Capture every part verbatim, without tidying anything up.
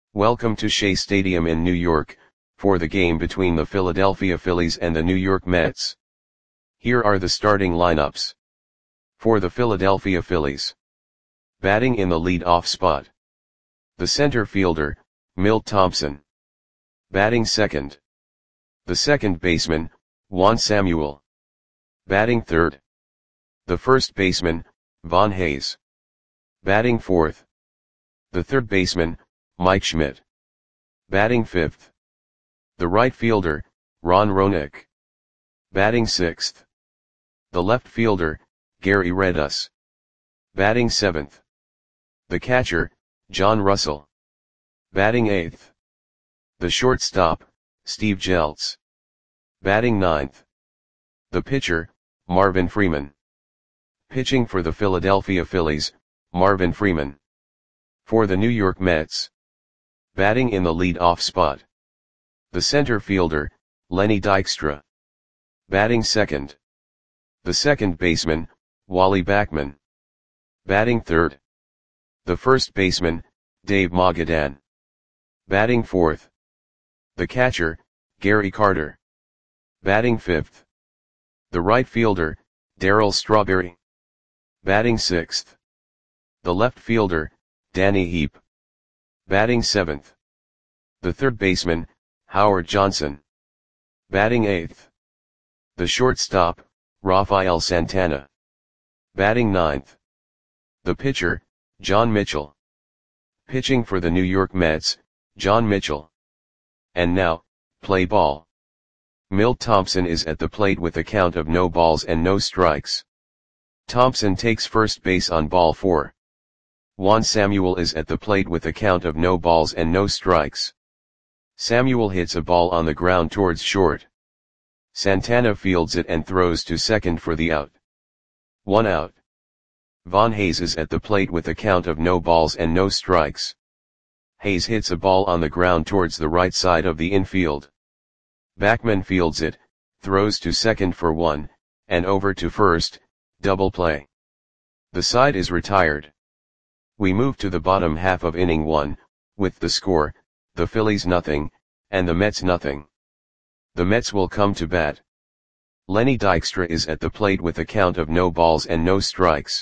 Welcome to Shea Stadium in New York, for the game between the Philadelphia Phillies and the New York Mets. Here are the starting lineups. For the Philadelphia Phillies. Batting in the lead-off spot. The center fielder, Milt Thompson. Batting second. The second baseman, Juan Samuel. Batting third. The first baseman, Von Hayes. Batting fourth. The third baseman, Mike Schmidt. Batting fifth. The right fielder, Ron Roenicke. Batting sixth. The left fielder, Gary Redus. Batting seventh. The catcher, John Russell. Batting eighth. The shortstop, Steve Jeltz. Batting ninth. The pitcher, Marvin Freeman. Pitching for the Philadelphia Phillies, Marvin Freeman. For the New York Mets. Batting in the lead-off spot. The center fielder, Lenny Dykstra. Batting second. The second baseman, Wally Backman. Batting third. The first baseman, Dave Magadan. Batting fourth. The catcher, Gary Carter. Batting fifth. The right fielder, Darryl Strawberry. Batting sixth. The left fielder, Danny Heep. Batting seventh. The third baseman, Howard Johnson. Batting eighth. The shortstop, Rafael Santana. Batting ninth. The pitcher, John Mitchell. Pitching for the New York Mets, John Mitchell. And now, play ball. Milt Thompson is at the plate with a count of no balls and no strikes. Thompson takes first base on ball four. Juan Samuel is at the plate with a count of no balls and no strikes. Samuel hits a ball on the ground towards short. Santana fields it and throws to second for the out. One out. Von Hayes is at the plate with a count of no balls and no strikes. Hayes hits a ball on the ground towards the right side of the infield. Backman fields it, throws to second for one, and over to first, double play. The side is retired. We move to the bottom half of inning one, with the score, the Phillies nothing, and the Mets nothing. The Mets will come to bat. Lenny Dykstra is at the plate with a count of no balls and no strikes.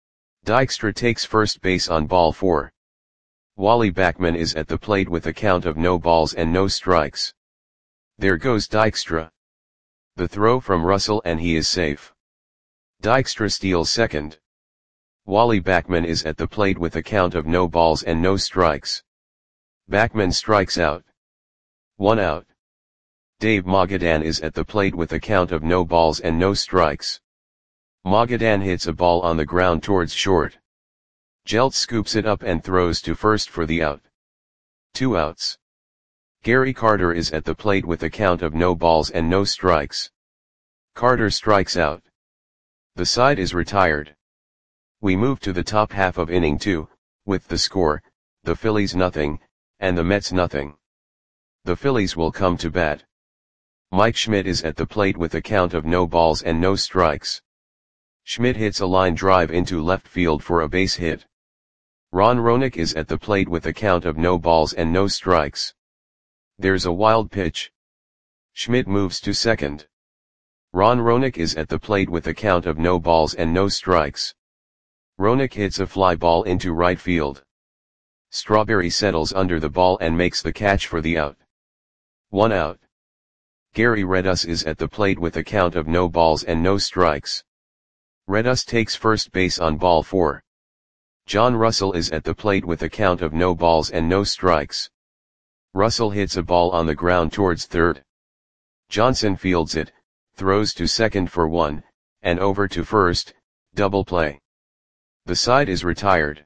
Dykstra takes first base on ball four. Wally Backman is at the plate with a count of no balls and no strikes. There goes Dykstra. The throw from Russell and he is safe. Dykstra steals second. Wally Backman is at the plate with a count of no balls and no strikes. Backman strikes out. One out. Dave Magadan is at the plate with a count of no balls and no strikes. Magadan hits a ball on the ground towards short. Jeltz scoops it up and throws to first for the out. Two outs. Gary Carter is at the plate with a count of no balls and no strikes. Carter strikes out. The side is retired. We move to the top half of inning two, with the score, the Phillies nothing, and the Mets nothing. The Phillies will come to bat. Mike Schmidt is at the plate with a count of no balls and no strikes. Schmidt hits a line drive into left field for a base hit. Ron Roenicke is at the plate with a count of no balls and no strikes. There's a wild pitch. Schmidt moves to second. Ron Roenicke is at the plate with a count of no balls and no strikes. Roenicke hits a fly ball into right field. Strawberry settles under the ball and makes the catch for the out. One out. Gary Redus is at the plate with a count of no balls and no strikes. Redus takes first base on ball four. John Russell is at the plate with a count of no balls and no strikes. Russell hits a ball on the ground towards third. Johnson fields it, throws to second for one, and over to first, double play. The side is retired.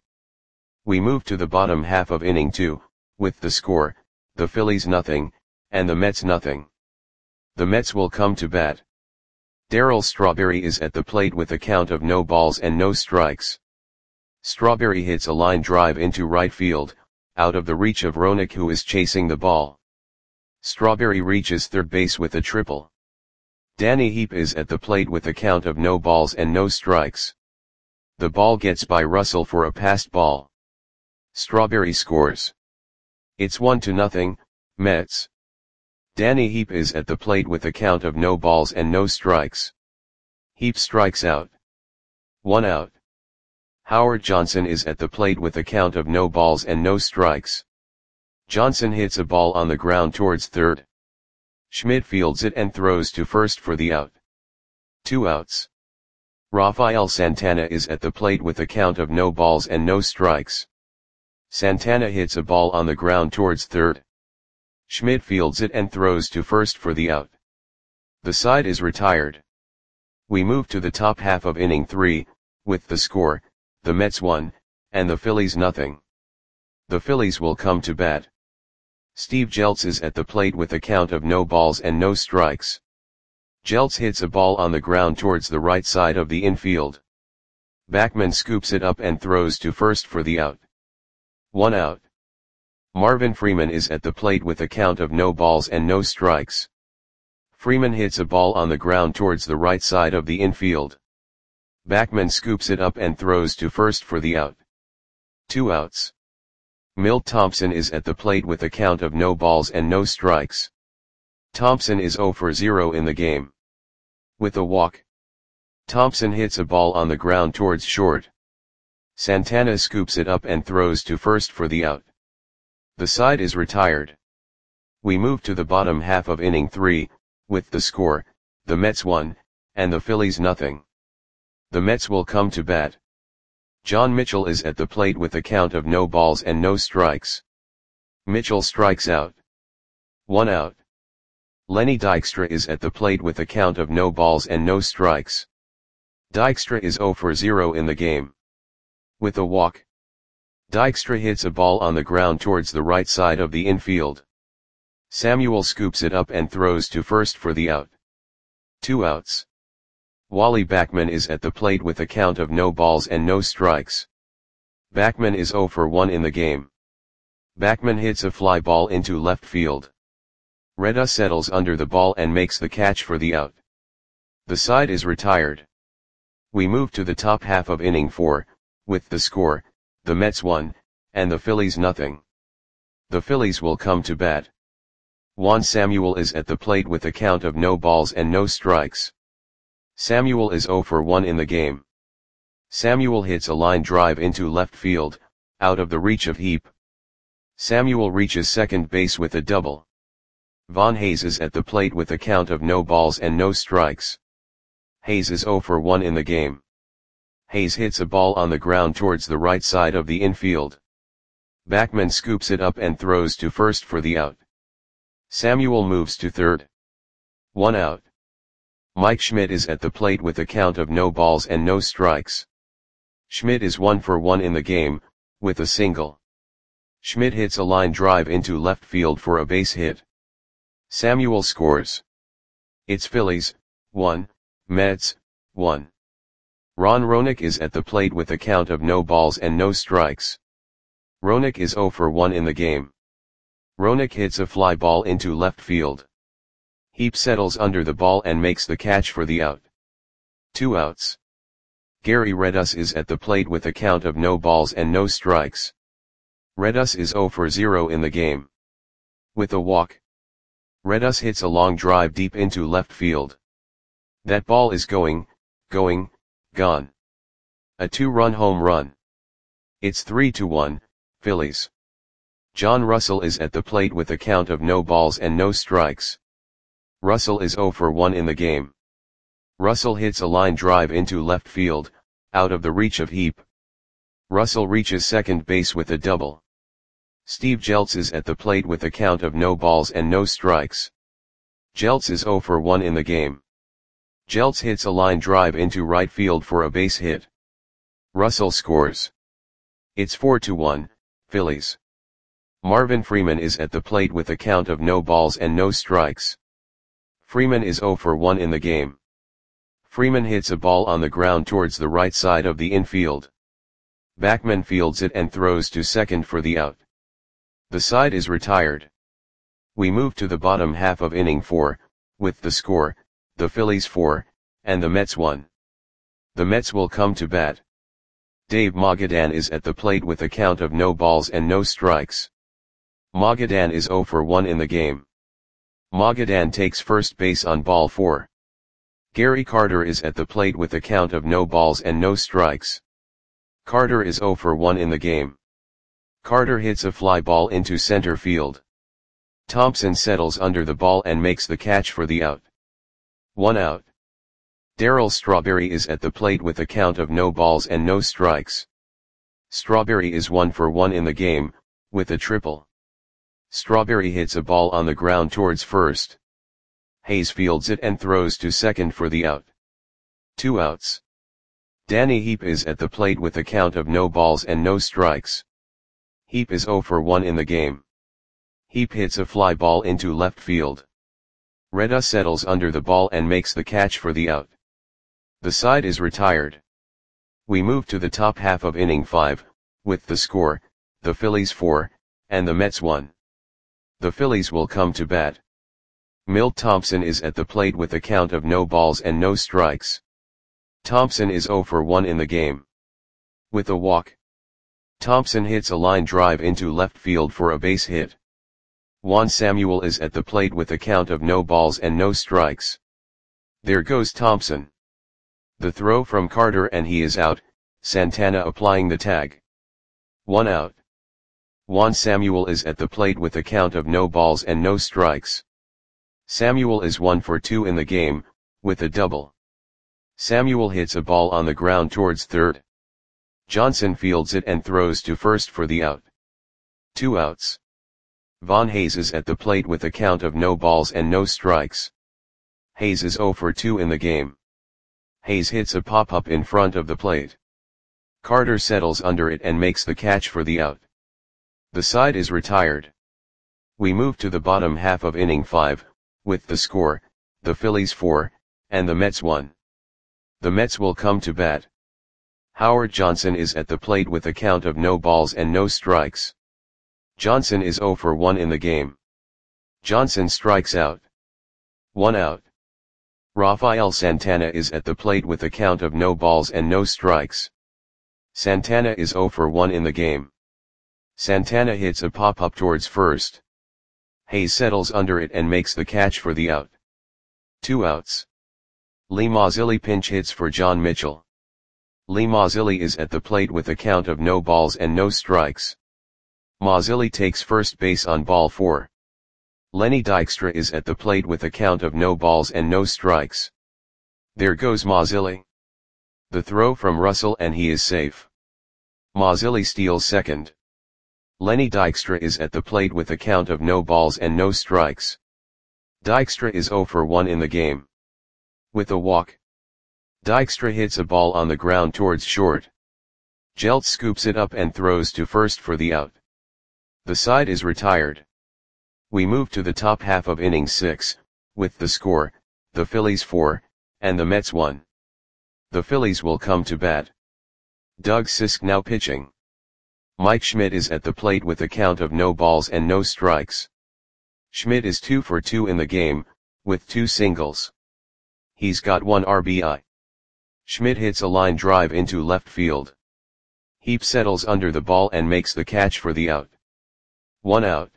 We move to the bottom half of inning two, with the score, the Phillies nothing, and the Mets nothing. The Mets will come to bat. Darryl Strawberry is at the plate with a count of no balls and no strikes. Strawberry hits a line drive into right field, out of the reach of Roenicke who is chasing the ball. Strawberry reaches third base with a triple. Danny Heep is at the plate with a count of no balls and no strikes. The ball gets by Russell for a passed ball. Strawberry scores. It's one to nothing, Mets. Danny Heap is at the plate with a count of no balls and no strikes. Heap strikes out. One out. Howard Johnson is at the plate with a count of no balls and no strikes. Johnson hits a ball on the ground towards third. Schmidt fields it and throws to first for the out. Two outs. Rafael Santana is at the plate with a count of no balls and no strikes. Santana hits a ball on the ground towards third. Schmidt fields it and throws to first for the out. The side is retired. We move to the top half of inning three, with the score, the Mets one, and the Phillies nothing. The Phillies will come to bat. Steve Jeltz is at the plate with a count of no balls and no strikes. Jeltz hits a ball on the ground towards the right side of the infield. Backman scoops it up and throws to first for the out. One out. Marvin Freeman is at the plate with a count of no balls and no strikes. Freeman hits a ball on the ground towards the right side of the infield. Backman scoops it up and throws to first for the out. Two outs. Milt Thompson is at the plate with a count of no balls and no strikes. Thompson is zero for zero in the game. With a walk. Thompson hits a ball on the ground towards short. Santana scoops it up and throws to first for the out. The side is retired. We move to the bottom half of inning three, with the score, the Mets one, and the Phillies nothing. The Mets will come to bat. John Mitchell is at the plate with a count of no balls and no strikes. Mitchell strikes out. One out. Lenny Dykstra is at the plate with a count of no balls and no strikes. Dykstra is zero for zero in the game. With a walk. Dykstra hits a ball on the ground towards the right side of the infield. Samuel scoops it up and throws to first for the out. Two outs. Wally Backman is at the plate with a count of no balls and no strikes. Backman is zero for one in the game. Backman hits a fly ball into left field. Reda settles under the ball and makes the catch for the out. The side is retired. We move to the top half of inning four, with the score, the Mets one, and the Phillies nothing. The Phillies will come to bat. Juan Samuel is at the plate with a count of no balls and no strikes. Samuel is zero for one in the game. Samuel hits a line drive into left field, out of the reach of Heap. Samuel reaches second base with a double. Von Hayes is at the plate with a count of no balls and no strikes. Hayes is zero for one in the game. Hayes hits a ball on the ground towards the right side of the infield. Backman scoops it up and throws to first for the out. Samuel moves to third. One out. Mike Schmidt is at the plate with a count of no balls and no strikes. Schmidt is one for one in the game, with a single. Schmidt hits a line drive into left field for a base hit. Samuel scores. It's Phillies, one, Mets, one. Ron Roenick is at the plate with a count of no balls and no strikes. Roenick is zero for one in the game. Roenick hits a fly ball into left field. Heap settles under the ball and makes the catch for the out. Two outs. Gary Redus is at the plate with a count of no balls and no strikes. Redus is zero for zero in the game. With a walk. Redus hits a long drive deep into left field. That ball is going, going, gone. A two-run home run. It's three to one, Phillies. John Russell is at the plate with a count of no balls and no strikes. Russell is zero for one in the game. Russell hits a line drive into left field, out of the reach of Heap. Russell reaches second base with a double. Steve Jeltz is at the plate with a count of no balls and no strikes. Jeltz is zero for one in the game. Jeltz hits a line drive into right field for a base hit. Russell scores. It's four to one, Phillies. Marvin Freeman is at the plate with a count of no balls and no strikes. Freeman is zero for one in the game. Freeman hits a ball on the ground towards the right side of the infield. Backman fields it and throws to second for the out. The side is retired. We move to the bottom half of inning four, with the score, the Phillies four, and the Mets one. The Mets will come to bat. Dave Magadan is at the plate with a count of no balls and no strikes. Magadan is zero for one in the game. Magadan takes first base on ball four. Gary Carter is at the plate with a count of no balls and no strikes. Carter is zero for one in the game. Carter hits a fly ball into center field. Thompson settles under the ball and makes the catch for the out. One out. Darryl Strawberry is at the plate with a count of no balls and no strikes. Strawberry is one for one in the game, with a triple. Strawberry hits a ball on the ground towards first. Hayes fields it and throws to second for the out. Two outs. Danny Heap is at the plate with a count of no balls and no strikes. Heap is zero for one in the game. Heap hits a fly ball into left field. Reda settles under the ball and makes the catch for the out. The side is retired. We move to the top half of inning five, with the score, the Phillies four, and the Mets one. The Phillies will come to bat. Milt Thompson is at the plate with a count of no balls and no strikes. Thompson is zero for one in the game. With a walk. Thompson hits a line drive into left field for a base hit. Juan Samuel is at the plate with a count of no balls and no strikes. There goes Thompson. The throw from Carter and he is out, Santana applying the tag. One out. Juan Samuel is at the plate with a count of no balls and no strikes. Samuel is one for two in the game, with a double. Samuel hits a ball on the ground towards third. Johnson fields it and throws to first for the out. Two outs. Von Hayes is at the plate with a count of no balls and no strikes. Hayes is zero for two in the game. Hayes hits a pop-up in front of the plate. Carter settles under it and makes the catch for the out. The side is retired. We move to the bottom half of inning five, with the score, the Phillies four, and the Mets one. The Mets will come to bat. Howard Johnson is at the plate with a count of no balls and no strikes. Johnson is zero for one in the game. Johnson strikes out. One out. Rafael Santana is at the plate with a count of no balls and no strikes. Santana is zero for one in the game. Santana hits a pop-up towards first. Hayes settles under it and makes the catch for the out. Two outs. Lee Mazzilli pinch hits for John Mitchell. Lee Mazzilli is at the plate with a count of no balls and no strikes. Mazzilli takes first base on ball four. Lenny Dykstra is at the plate with a count of no balls and no strikes. There goes Mazzilli. The throw from Russell and he is safe. Mazzilli steals second. Lenny Dykstra is at the plate with a count of no balls and no strikes. Dykstra is zero for one in the game. With a walk. Dykstra hits a ball on the ground towards short. Jeltz scoops it up and throws to first for the out. The side is retired. We move to the top half of inning six, with the score, the Phillies four, and the Mets one. The Phillies will come to bat. Doug Sisk now pitching. Mike Schmidt is at the plate with a count of no balls and no strikes. Schmidt is two for two in the game, with two singles. He's got one R B I. Schmidt hits a line drive into left field. Heap settles under the ball and makes the catch for the out. One out.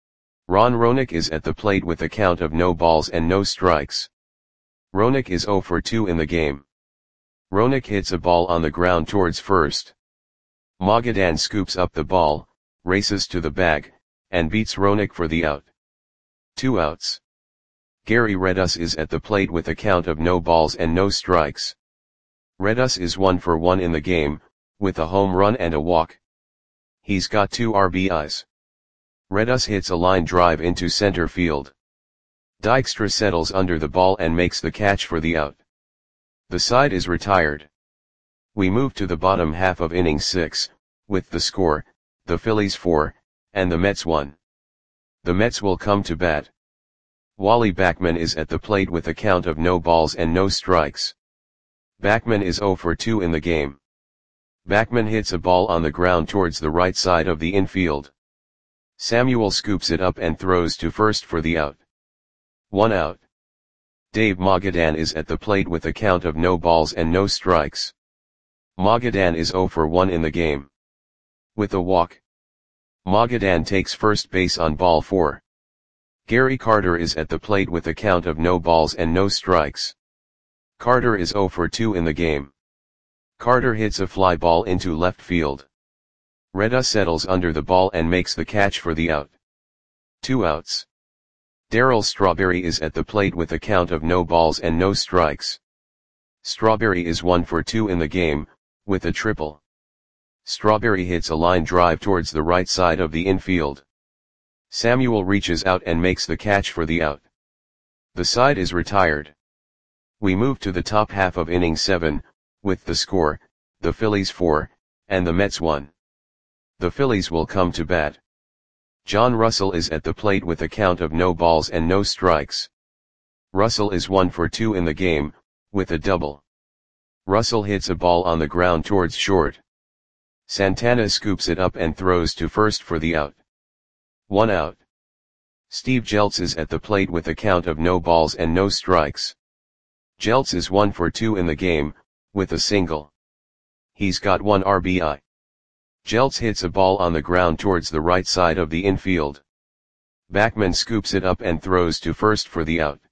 Ron Roenick is at the plate with a count of no balls and no strikes. Roenick is zero for two in the game. Roenick hits a ball on the ground towards first. Magadan scoops up the ball, races to the bag, and beats Roenick for the out. Two outs. Gary Redus is at the plate with a count of no balls and no strikes. Redus is one for one in the game, with a home run and a walk. He's got two R B Is. Redus hits a line drive into center field. Dykstra settles under the ball and makes the catch for the out. The side is retired. We move to the bottom half of inning six, with the score, the Phillies four, and the Mets one. The Mets will come to bat. Wally Backman is at the plate with a count of no balls and no strikes. Backman is zero for two in the game. Backman hits a ball on the ground towards the right side of the infield. Samuel scoops it up and throws to first for the out. One out. Dave Magadan is at the plate with a count of no balls and no strikes. Magadan is zero for one in the game. With a walk. Magadan takes first base on ball four. Gary Carter is at the plate with a count of no balls and no strikes. Carter is zero for two in the game. Carter hits a fly ball into left field. Reda settles under the ball and makes the catch for the out. Two outs. Darryl Strawberry is at the plate with a count of no balls and no strikes. Strawberry is one for two in the game, with a triple. Strawberry hits a line drive towards the right side of the infield. Samuel reaches out and makes the catch for the out. The side is retired. We move to the top half of inning seven, with the score, the Phillies four, and the Mets one. The Phillies will come to bat. John Russell is at the plate with a count of no balls and no strikes. Russell is one for two in the game, with a double. Russell hits a ball on the ground towards short. Santana scoops it up and throws to first for the out. One out. Steve Jeltz is at the plate with a count of no balls and no strikes. Jeltz is one for two in the game, with a single. He's got one R B I. Jeltz hits a ball on the ground towards the right side of the infield. Backman scoops it up and throws to first for the out.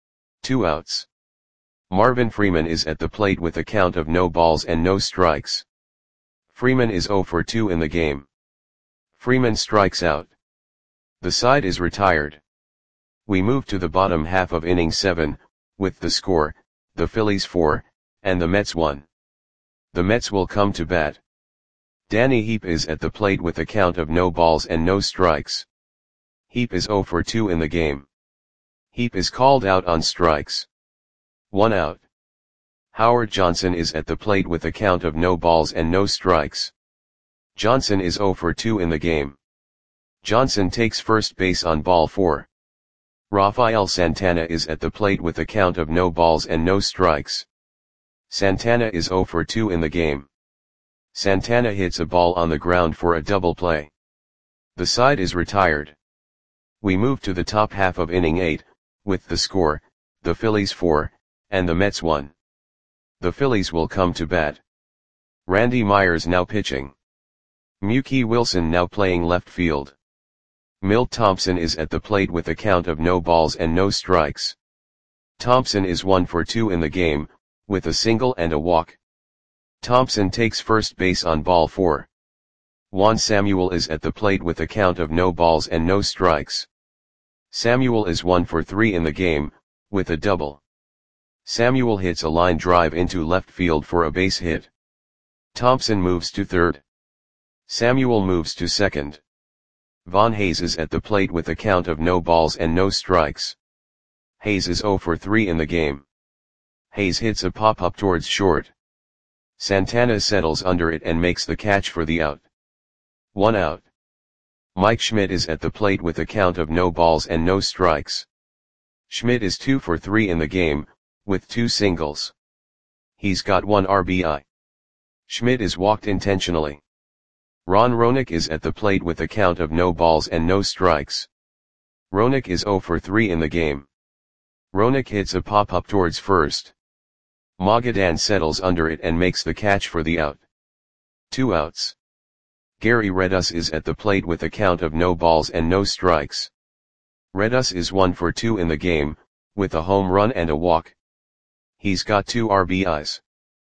Two outs. Marvin Freeman is at the plate with a count of no balls and no strikes. Freeman is zero for two in the game. Freeman strikes out. The side is retired. We move to the bottom half of inning seven, with the score, the Phillies four, and the Mets one. The Mets will come to bat. Danny Heap is at the plate with a count of no balls and no strikes. Heap is zero for two in the game. Heap is called out on strikes. One out. Howard Johnson is at the plate with a count of no balls and no strikes. Johnson is zero for two in the game. Johnson takes first base on ball four. Rafael Santana is at the plate with a count of no balls and no strikes. Santana is zero for two in the game. Santana hits a ball on the ground for a double play. The side is retired. We move to the top half of inning eight, with the score, the Phillies four, and the Mets one. The Phillies will come to bat. Randy Myers now pitching. Mookie Wilson now playing left field. Milt Thompson is at the plate with a count of no balls and no strikes. Thompson is one for two in the game, with a single and a walk. Thompson takes first base on ball four. Juan Samuel is at the plate with a count of no balls and no strikes. Samuel is one for three in the game, with a double. Samuel hits a line drive into left field for a base hit. Thompson moves to third. Samuel moves to second. Von Hayes is at the plate with a count of no balls and no strikes. Hayes is zero for three in the game. Hayes hits a pop-up towards short. Santana settles under it and makes the catch for the out. One out. Mike Schmidt is at the plate with a count of no balls and no strikes. Schmidt is two for three in the game, with two singles. He's got one R B I. Schmidt is walked intentionally. Ron Roenick is at the plate with a count of no balls and no strikes. Roenick is zero for three in the game. Roenick hits a pop-up towards first. Magadan settles under it and makes the catch for the out. Two outs. Gary Redus is at the plate with a count of no balls and no strikes. Redus is one for two in the game, with a home run and a walk. He's got two R B Is.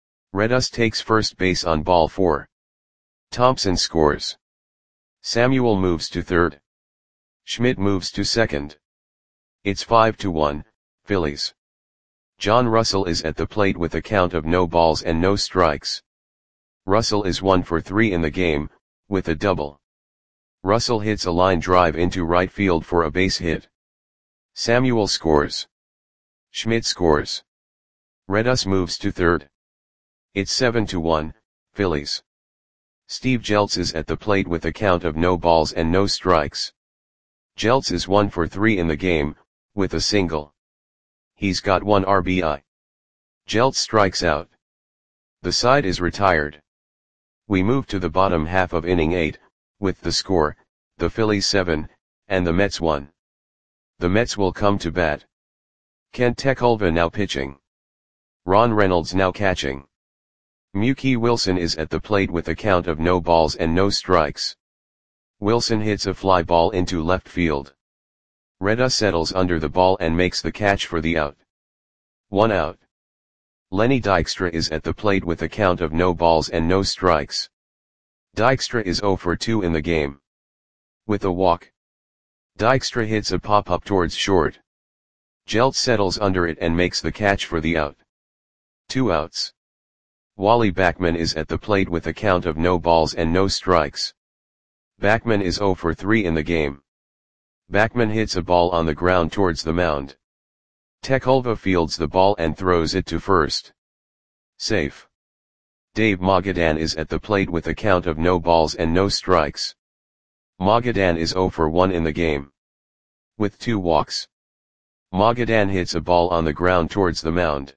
Redus takes first base on ball four. Thompson scores. Samuel moves to third. Schmidt moves to second. It's five to one, Phillies. John Russell is at the plate with a count of no balls and no strikes. Russell is one for three in the game, with a double. Russell hits a line drive into right field for a base hit. Samuel scores. Schmidt scores. Redus moves to third. It's seven to one, Phillies. Steve Jeltz is at the plate with a count of no balls and no strikes. Jeltz is one for three in the game, with a single. He's got one R B I. Jeltz strikes out. The side is retired. We move to the bottom half of inning eight, with the score, the Phillies seven, and the Mets one. The Mets will come to bat. Kent Tekulve now pitching. Ron Reynolds now catching. Mookie Wilson is at the plate with a count of no balls and no strikes. Wilson hits a fly ball into left field. Reda settles under the ball and makes the catch for the out. One out. Lenny Dykstra is at the plate with a count of no balls and no strikes. Dykstra is zero for two in the game. With a walk, Dykstra hits a pop-up towards short. Gelt settles under it and makes the catch for the out. Two outs. Wally Backman is at the plate with a count of no balls and no strikes. Backman is zero for three in the game. Backman hits a ball on the ground towards the mound. Tekulve fields the ball and throws it to first. Safe. Dave Magadan is at the plate with a count of no balls and no strikes. Magadan is zero for one in the game. With two walks, Magadan hits a ball on the ground towards the mound.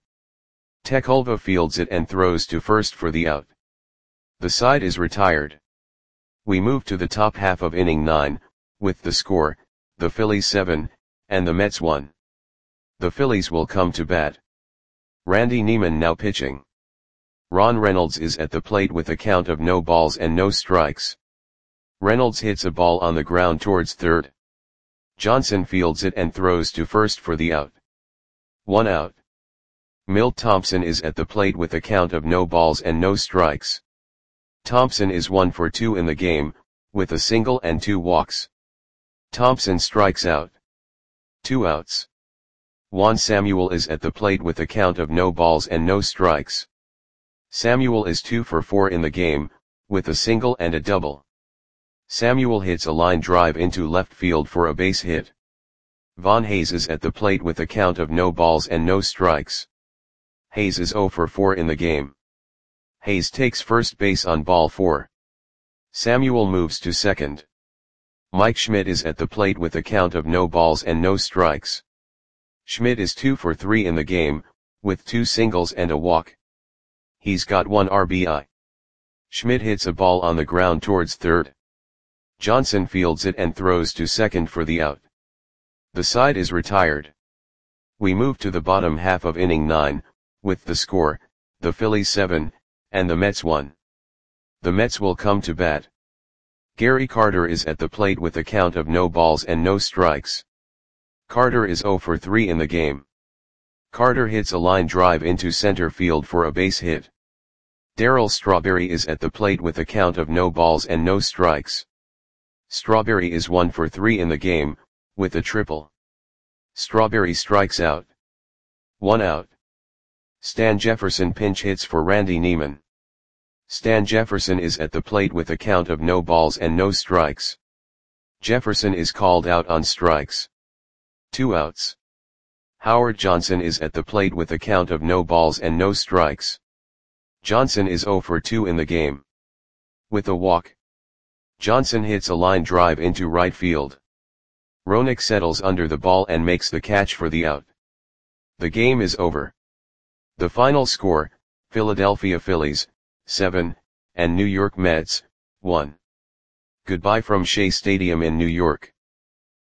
Tekulve fields it and throws to first for the out. The side is retired. We move to the top half of inning nine, with the score, the Phillies seven, and the Mets one. The Phillies will come to bat. Randy Neiman now pitching. Ron Reynolds is at the plate with a count of no balls and no strikes. Reynolds hits a ball on the ground towards third. Johnson fields it and throws to first for the out. One out. Milt Thompson is at the plate with a count of no balls and no strikes. Thompson is one for two in the game, with a single and two walks. Thompson strikes out. Two outs. Juan Samuel is at the plate with a count of no balls and no strikes. Samuel is two for four in the game, with a single and a double. Samuel hits a line drive into left field for a base hit. Von Hayes is at the plate with a count of no balls and no strikes. Hayes is zero for four in the game. Hayes takes first base on ball four. Samuel moves to second. Mike Schmidt is at the plate with a count of no balls and no strikes. Schmidt is two for three in the game, with two singles and a walk. He's got one R B I. Schmidt hits a ball on the ground towards third. Johnson fields it and throws to second for the out. The side is retired. We move to the bottom half of inning nine, with the score, the Phillies seven, and the Mets one. The Mets will come to bat. Gary Carter is at the plate with a count of no balls and no strikes. Carter is zero for three in the game. Carter hits a line drive into center field for a base hit. Darryl Strawberry is at the plate with a count of no balls and no strikes. Strawberry is one for three in the game, with a triple. Strawberry strikes out. One out. Stan Jefferson pinch hits for Randy Neiman. Stan Jefferson is at the plate with a count of no balls and no strikes. Jefferson is called out on strikes. Two outs. Howard Johnson is at the plate with a count of no balls and no strikes. Johnson is zero for two in the game. With a walk, Johnson hits a line drive into right field. Roenick settles under the ball and makes the catch for the out. The game is over. The final score, Philadelphia Phillies, seven, and New York Mets, one. Goodbye from Shea Stadium in New York.